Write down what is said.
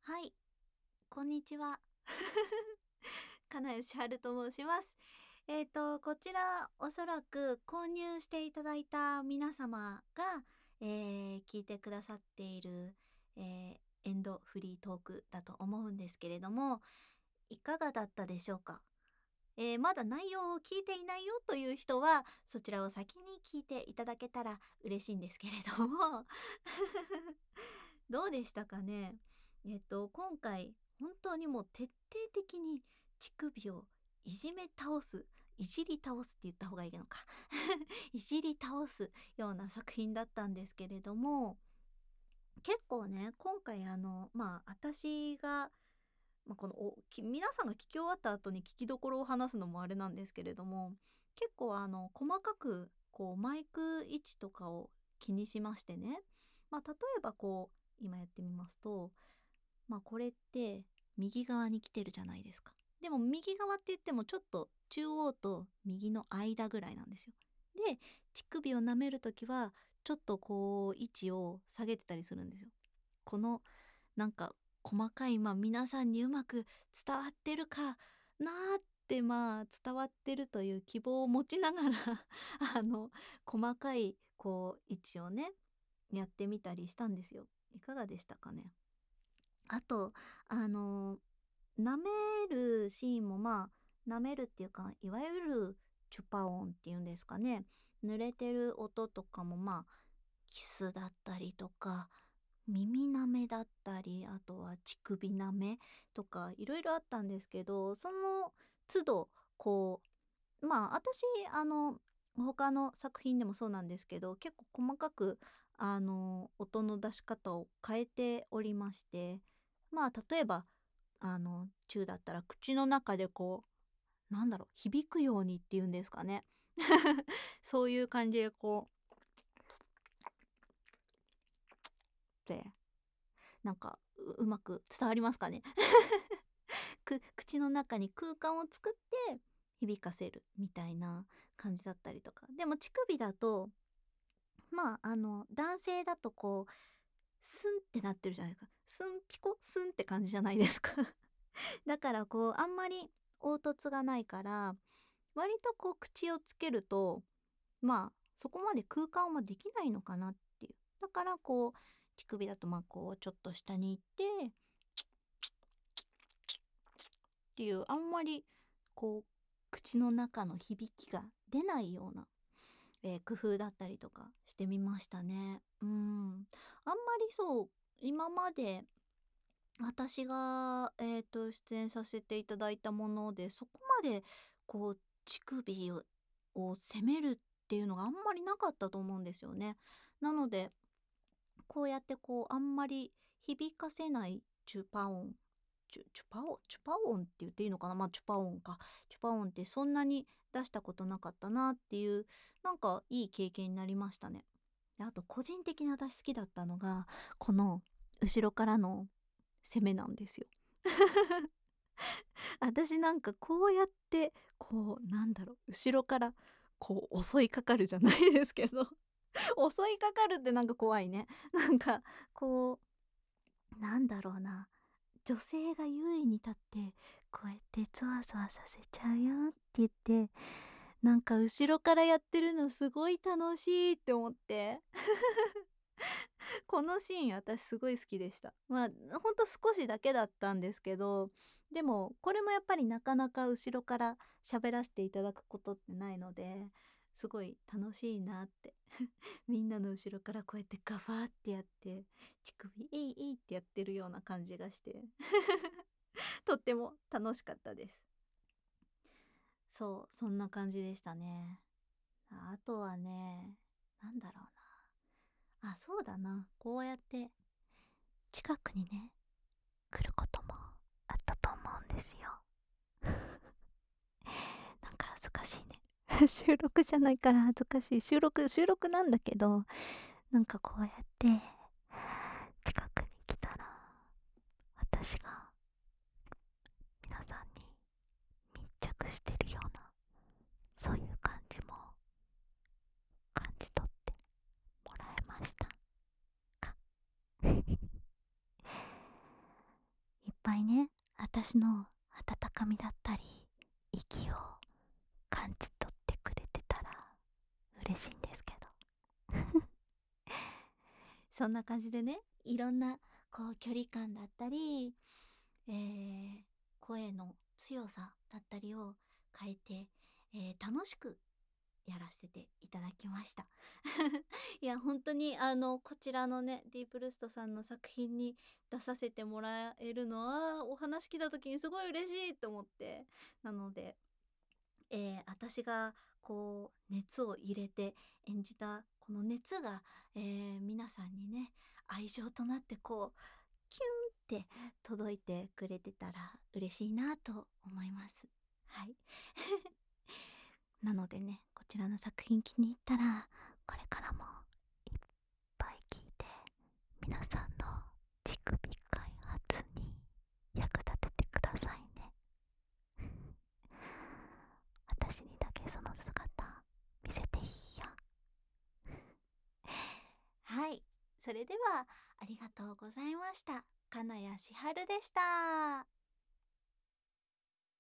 はい、こんにちは。金吉春と申します。こちらおそらく購入していただいた皆様が、聞いてくださっている、エンドフリートークだと思うんですけれども、いかがだったでしょうか？まだ内容を聞いていないよという人は、そちらを先に聞いていただけたら嬉しいんですけれども、どうでしたかね？今回本当にもう徹底的に乳首をいじめ倒す、いじり倒すって言った方がいいのか。いじり倒すような作品だったんですけれども、結構ね、今回私が、この皆さんが聞き終わった後に聞きどころを話すのもあれなんですけれども、結構細かくこうマイク位置とかを気にしましてね、例えばこう今やってみますと、これって右側に来てるじゃないですか。でも右側って言ってもちょっと中央と右の間ぐらいなんですよ。で、乳首を舐めるときはちょっとこう位置を下げてたりするんですよ。このなんか細かい、皆さんにうまく伝わってるかなーって、伝わってるという希望を持ちながらあの細かいこう位置をね、やってみたりしたんですよ。いかがでしたかね？あと、あの、舐めるシーンも舐めるっていうか、いわゆるチュパ音っていうんですかね。濡れてる音とかもキスだったりとか、耳舐めだったり、あとは乳首舐めとか、いろいろあったんですけど、その都度、こ私、他の作品でもそうなんですけど、結構細かく、音の出し方を変えておりまして、例えば、チューだったら口の中でこう、響くようにっていうんですかね。そういう感じでこうってうまく伝わりますかね？口の中に空間を作って響かせるみたいな感じだったりとか。でも乳首だと、男性だとこう、スンってなってるじゃないですか。スンピコ、スンって感じじゃないですか。だからこう、あんまり凹凸がないから、割とこう口をつけると、そこまで空間はできないのかなっていう。だからこう、乳首だとこう、ちょっと下に行ってっていう、あんまりこう、口の中の響きが出ないような、工夫だったりとかしてみましたね。うん。あんまりそう、今まで私が、出演させていただいたもので、そこまでこう、乳首を責めるっていうのがあんまりなかったと思うんですよね。なので、こうやってこう、あんまり響かせないチュパ音チュパ音って言っていいのかな、チュパ音か。チュパ音ってそんなに出したことなかったなっていう、いい経験になりましたね。で、あと個人的に私好きだったのが、この後ろからの攻めなんですよ。私こうやって、こう後ろからこう襲いかかるじゃないですけど、襲いかかるって怖いね。こなんだろうな、女性が優位に立って、こうやってゾワゾワさせちゃうよって言って、後ろからやってるのすごい楽しいって思って。このシーン私すごい好きでした。ほんと少しだけだったんですけど、でもこれもやっぱりなかなか後ろから喋らせていただくことってないので、すごい楽しいなって。みんなの後ろからこうやってガファーってやって、乳首えいえいってやってるような感じがして、とっても楽しかったです。そう、そんな感じでしたね。あとはね、なんだろうな。あ、そうだな。こうやって近くにね、来ることもあったと思うんですよ。恥ずかしいね。収録じゃないから恥ずかしい。収録なんだけど、こうやって近くに来たら、私が皆さんに密着してるような、そういう感じも感じ取ってもらえましたか？ ぱいね、私の温かみだったり息を感じ取ってくれてたら嬉しいんですけどそんな感じでね、いろんなこう距離感だったり、声の強さだったりを変えて、楽しくやらせていただきましたいや本当にこちらのねディープルストさんの作品に出させてもらえるのはお話聞いた時にすごい嬉しいと思って、なので、私がこう熱を入れて演じたこの熱が、皆さんにね愛情となってこうキュンって届いてくれてたら嬉しいなと思います。はいなのでね、こちらの作品気に入ったらこれからもいっぱい聞いて皆さんの乳首開発に役立ててくださいね私にだけその姿見せていいよはい、それではありがとうございました。金谷千春でした。